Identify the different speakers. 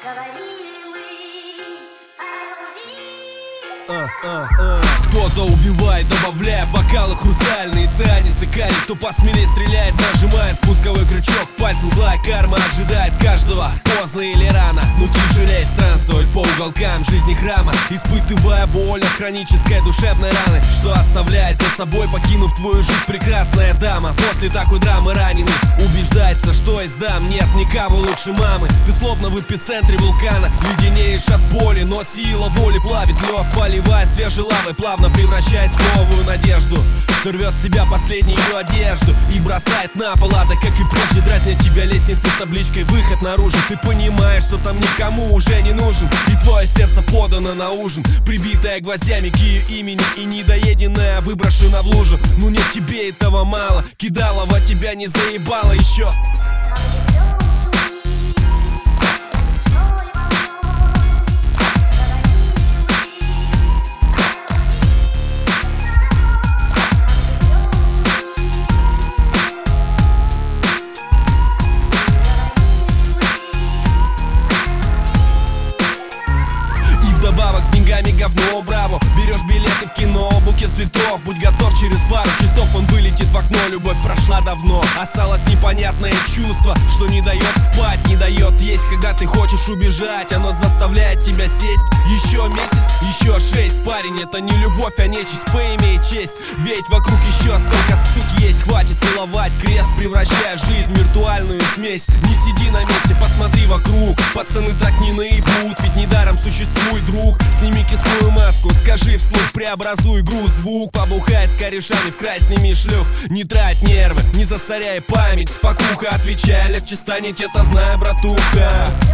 Speaker 1: Кто-то убивает, добавляя бокалы хрустальные, цианисты карий. Кто посмелее стреляет, нажимая спусковой крючок. Пальцем злая карма ожидает каждого, поздно или рано. Но тяжелее странствовать по уголкам жизни храма, испытывая боль от хронической душевной раны, что оставляет за собой, покинув твою жизнь, прекрасная дама. После такой драмы раненый убеждается, что из дам нет никого лучше мамы. Ты словно в эпицентре вулкана, леденеешь от боли, но сила воли плавит лед, поливая свежей лавой, плавно превращаясь в новую надежду, что рвет с себя последнюю одежду и бросает на пол, ада, как и прежде, дразня тебя лестницы с табличкой «Выход наружу». Ты понимаешь, что там никому уже не нужен, и твое сердце подано на ужин, прибитое гвоздями к ее имени и недоеденное выброшено в лужу. Ну нет, тебе этого мало, кидалово тебя не заебало еще. Добавок с деньгами говно, браво. Берешь билеты в кино, букет цветов. Будь готов, через пару часов он вылетит в окно. Любовь прошла давно, осталось непонятное чувство, что не дает спать, не дает есть. Когда ты хочешь убежать, оно заставляет тебя сесть. Еще месяц, еще 6. Парень, это не любовь, а нечисть, поимей честь. Ведь вокруг еще столько сук есть. Хватит целовать крест, превращая жизнь в виртуальную смесь. Не сиди на месте, посмотри вокруг. Пацаны так не наебут, ведь недаром существует друг. Сними кислую маску, скажи вслух, преобразуй груз, звук. Побухай с корешами, в край сними шлюх. Не трать нервы, не засоряй память, спокуха, отвечай, легче станет, это знай, братуха.